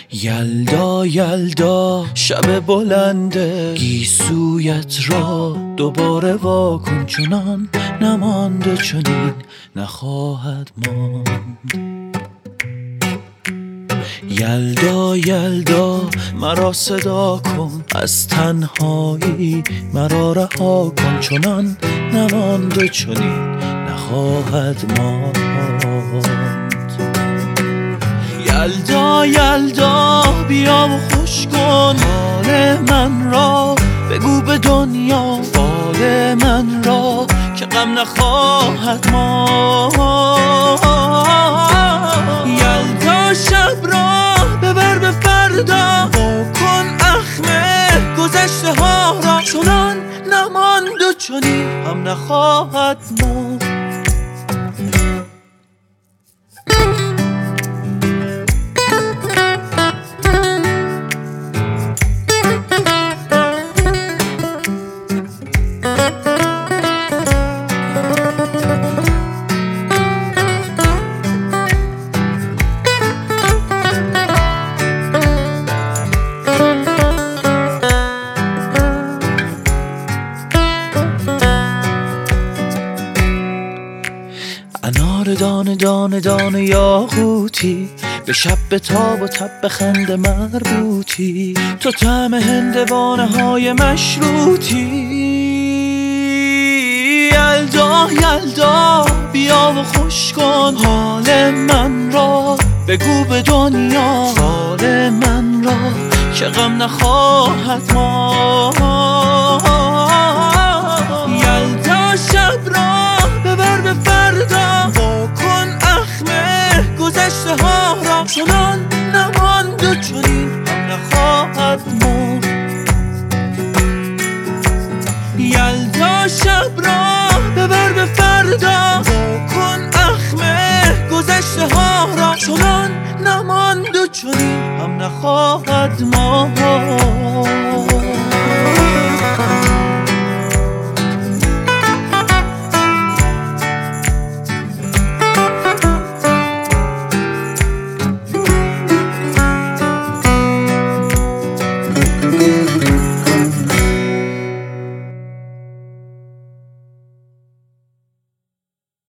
یلدا یلدا شب بلنده، گیسویت را دوباره واکن، چنان نمانده چنین نخواهد ماند. یلدا یلدا مرا صدا کن، از تنهایی مرا رها کن، چنان نمانده چنین نخواهد ماند. یلدا یلدا بیا و خوش کن حال من را، بگو به دنیا حال من را که غم نخواهد ماند. یلدا شب را ببر به فردا، کن اخمه گذشته ها را، چنان نماند و چنین هم نخواهد ماند. انار دانه دانه دانه یاقوتی، به شب به تاب و تب به خنده مربوطی، تو طعم هندوانه های مشروطی. یلدا یلدا بیا و خوش کن حال من را، بگو به دنیا حال من را که غم نخواهد ماند. یلدا شب را ببر به فردا، کن اخمه گذشته ها را، چنان نماند و چنین هم نخواهد ماند. یلدا شب را ببر به فردا، کن اخمه گذشته ها را، چنان نماند و چنین هم نخواهد ماند.